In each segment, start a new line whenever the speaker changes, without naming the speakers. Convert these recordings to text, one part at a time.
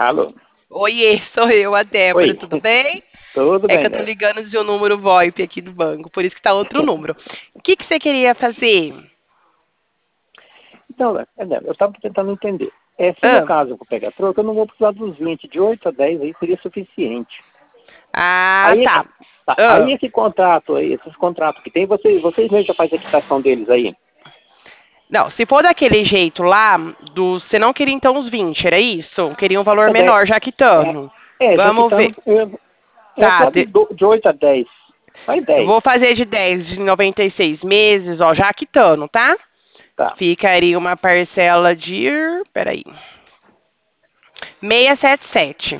Alô?
Oiê, sou eu, a Débora,
Oi,
tudo bem?
tudo
É que
bem,
eu tô
né?
ligando de um número VoIP aqui do banco, por isso que tá outro número. O que que você queria fazer?
Então, eu estava tentando entender. Se no
Ah,
caso eu vou pegar troco, eu não vou precisar dos 20, de 8 a 10 aí seria suficiente. Aí,
tá.
aí
Ah,
esse contrato aí, esses contratos que tem, vocês mesmos já fazem a quitação deles aí?
não, se for daquele jeito lá, você não queria então os 20, era isso? Queria um valor
É, de-
menor, já
é,
quitando.
já
Vamos ver.
quitando, eu ia
Tá,
precisar de 8 a 10. Vai
eu
10,
vou fazer de 10 de 96 meses, ó, já quitando, tá?
tá.
Ficaria uma parcela de, peraí, 677.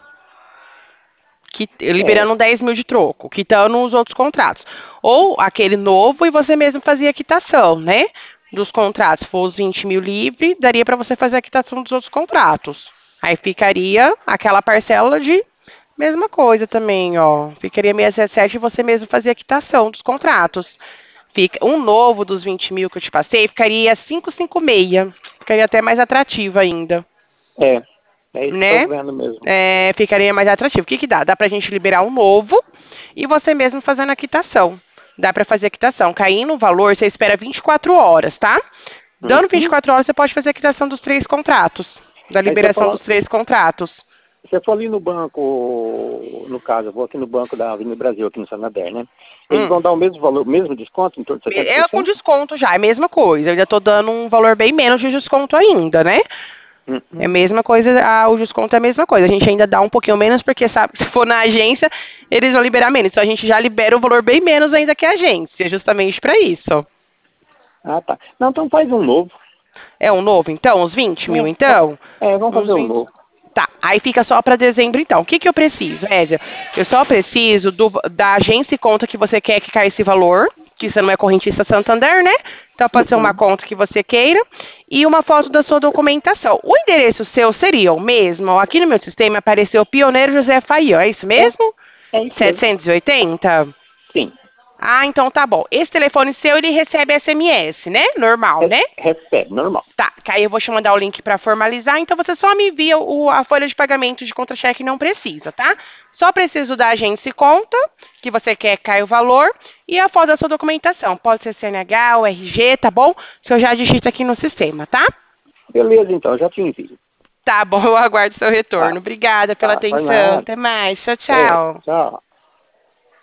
É,
Liberando 10 mil de troco, quitando os outros contratos. Ou aquele novo e você mesmo fazia a quitação, né? Dos contratos. Se for os 20 mil livre, daria para você fazer a quitação dos outros contratos. Aí ficaria aquela parcela de mesma coisa também, ó. Ficaria 677 e você mesmo fazia a quitação dos contratos. Fica, um novo dos 20 mil que eu te passei ficaria 556. Ficaria até mais atrativo ainda,
é, é isso que eu
né?
tô vendo mesmo.
Ficaria mais atrativo. O que que dá? Dá pra gente liberar um novo e você mesmo fazendo a quitação. Dá pra fazer a quitação. Caindo o valor, você espera 24 horas, tá? Dando
Uhum.
24 horas, você pode fazer a quitação dos três contratos. Da
Aí você
liberação
falou,
dos três contratos.
se eu for ali no banco, no caso, eu vou aqui no banco da Avenida Brasil, aqui no Santander, né? Eles
Hum.
vão dar o mesmo valor, o mesmo desconto, em torno de
É com
70%?
desconto já, é a mesma coisa. Eu ainda tô dando um valor bem menos de desconto ainda, né? É a
Uhum.
mesma coisa, o desconto é a mesma coisa. A gente ainda dá um pouquinho menos, porque sabe que se for na agência, eles vão liberar menos. Então a gente já libera o valor bem menos ainda que a agência, justamente para isso.
Ah, tá. Não, então faz um novo.
É um novo, então? Uns 20 mil, então?
Vamos fazer
Uns
um
20.
novo.
Tá, aí fica só para dezembro, então. O que que eu preciso, Ésia? Eu só preciso da agência e conta que você quer que caia esse valor, que você não é correntista Santander, né? Então pode ser uma
Uhum.
conta que você queira e uma foto da sua documentação. O endereço seu seria o mesmo? Aqui no meu sistema apareceu Pioneiro José Faian, é isso
É,
mesmo?
é isso mesmo.
780?
Sim.
Ah, então tá bom. Esse telefone seu, ele recebe SMS, né? Normal, né?
Recebe, normal.
Tá, que aí eu vou te mandar o link para formalizar, então você só me envia a folha de pagamento de contra-cheque, não precisa, tá? Só preciso da agência e conta, que você quer que caia o valor, e a foto da sua documentação. Pode ser CNH, o RG, tá bom? Que eu já digito aqui no sistema, tá?
Beleza, então, já te envio.
Tá bom, eu aguardo seu
Tá,
retorno. Obrigada pela
tá, por
atenção.
nada.
Até mais. Tchau, tchau.
Tchau.